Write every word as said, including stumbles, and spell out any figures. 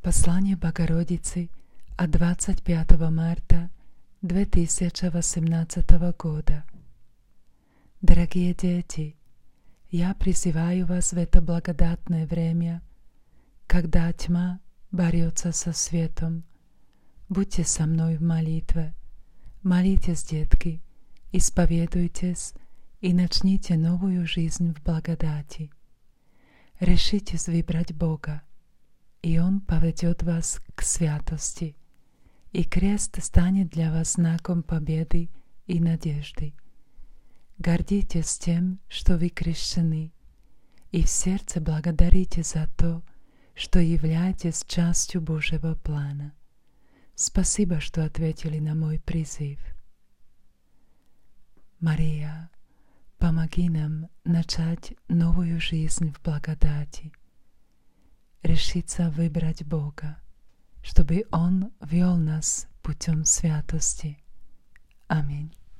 Послание Богородицы от двадцать пятого марта две тысячи восемнадцатого года. Дорогие дети, я призываю вас в это благодатное время, когда тьма борется со светом. Будьте со мной в молитве. Молитесь, детки, исповедуйтесь и начните новую жизнь в благодати. Решитесь выбрать Бога, и Он поведет вас к святости, и крест станет для вас знаком победы и надежды. Гордитесь тем, что вы крещены, и в сердце благодарите за то, что являетесь частью Божьего плана. Спасибо, что ответили на мой призыв. Мария, помоги нам начать новую жизнь в благодати, решиться выбрать Бога, чтобы Он вел нас путем святости. Аминь.